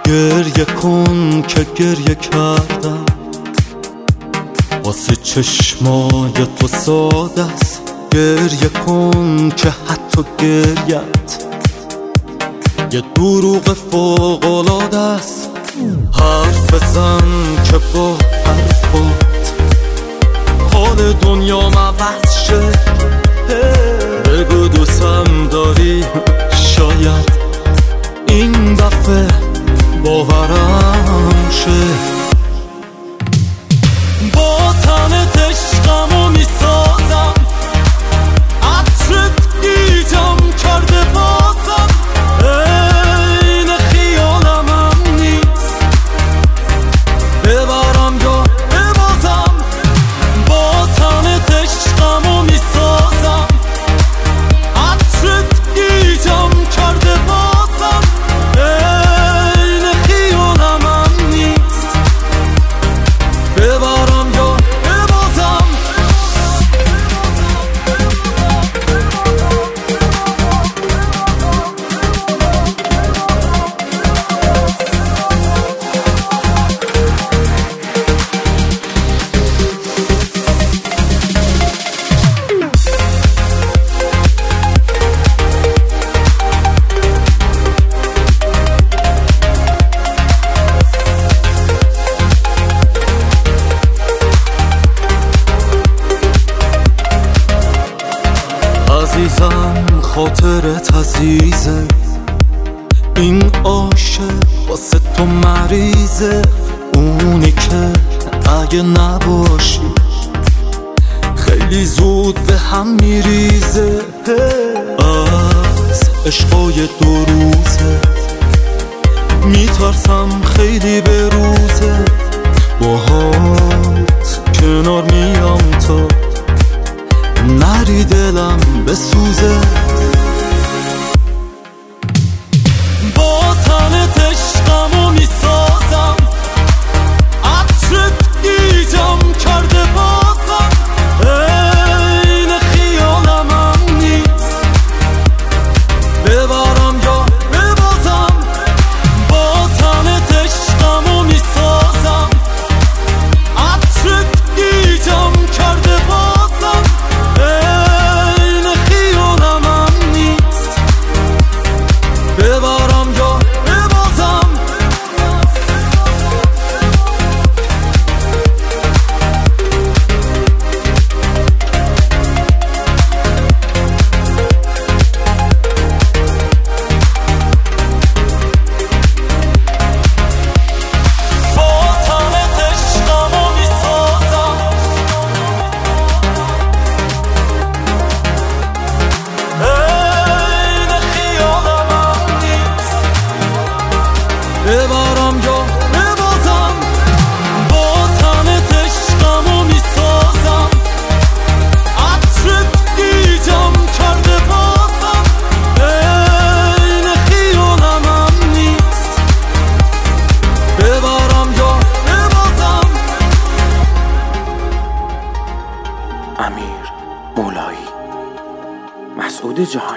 گریه کن که گریه کردم واسه چشمای تو ساده است. گریه کن که حتی گریت یه دروغ فوق‌العاده است. حرف بزن که با حرفات حال دنیا عوض شه. بگو دوستم داری، شاید این دفعه باورم شه. با تنت عشقمو میسازم، عطرت گیجم کرده بازم. این خیالم هم نیست، ببرم یا ببازم. با تنت عشقمو میسازم، عطرت گیجم کرده بازم. این خیالم هم نیست، ببرم یا ببازم. عزیزم خاطرت عزیزه، این عاشق واسه تو مریضه. اونی که اگه نباشی خیلی زود به هم میریزه. از عشقای دو روزه میترسم خیلی به روزه. باهات کنار میام تا نری دلم بسوزه. با تنت عشقمو میسازم، عطرت گیجم کرده بازم. این خیالم هم نیست، ببرم یا ببازم. با تنت عشقمو میسازم، عطرت گیجم کرده بازم. این خیالم هم نیست، ببرم یا ببازم. با تنت عشقمو میسازم، این خیالم هم نیست، ببرم یا ببازم. با تنت عشقمو میسازم، عطرت گیجم کرده بازم. این خیالم هم نیست، ببرم یا ببازم. امیر مولایی، مسعود جهانی.